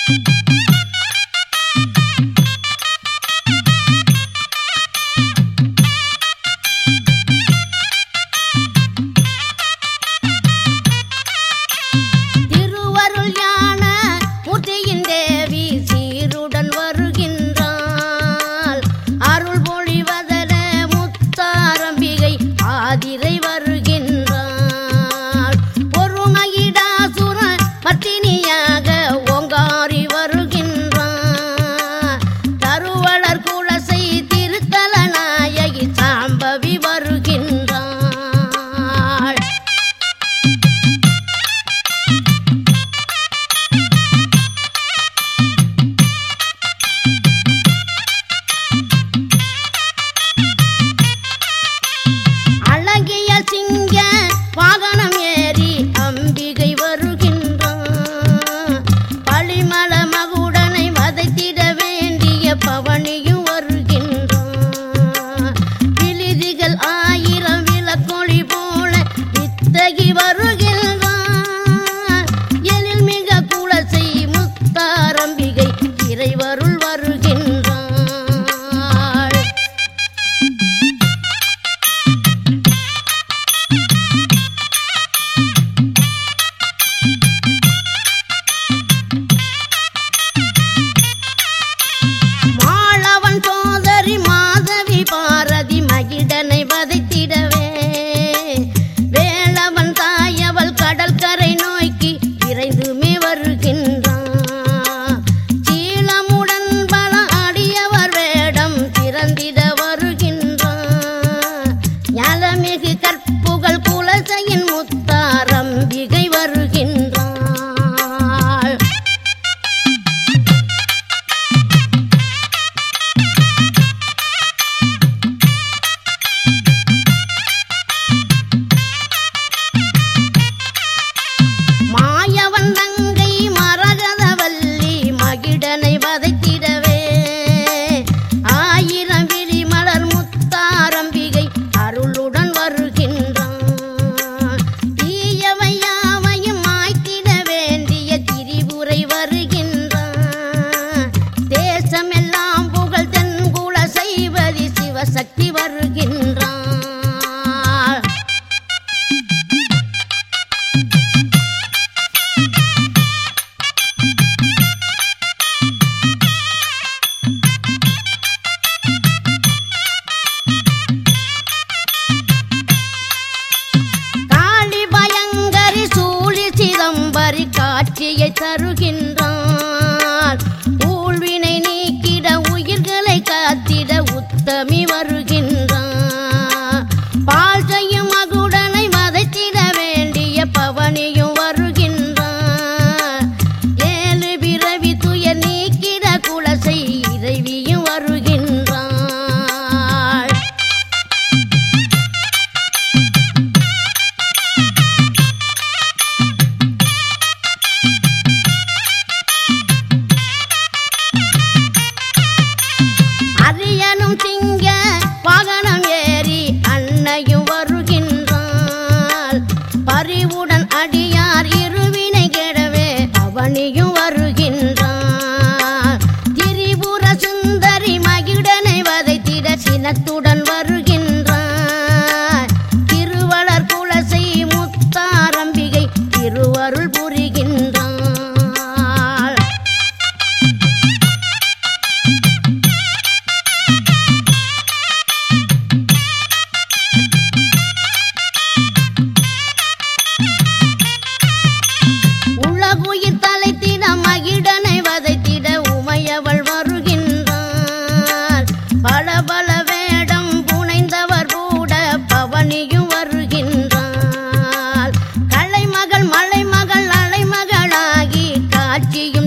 காட்சியை தருகின்றான். ஊழ்வினை நீக்கிட உயிர்களை காத்திட உத்தமி வருகின்றான். பால் செய்யும் மகுடனை வதைத்திட வேண்டிய பவனியும் வருகின்றான். ஏழு பிறவி துயர் நீக்கிட குலசை இறைவியும் வருகின்றான். அரியனும் திங்க வாகனம் ஏறி அன்னையும் வருகின்றாள். பரிவுடன் அடியார் இருவினை கெடவே அவனியும் வருகின்றான். திரிபுர சுந்தரி மகிடனை வதைத்திட சினத்துடன் வருகின்றான். திருவளர் குலசை முத்தாரம்பிகை திருவருள் புரிகின்றான். உலகுயிர் தலைத்திட மகிடனை வதைத்திட உமையவள் வருகின்றாள். பல பல வேடம் புனைந்தவர் கூட பவனியும் வருகின்றாள். கலைமகள் மலைமகள் அலைமகளாகி காட்சியும்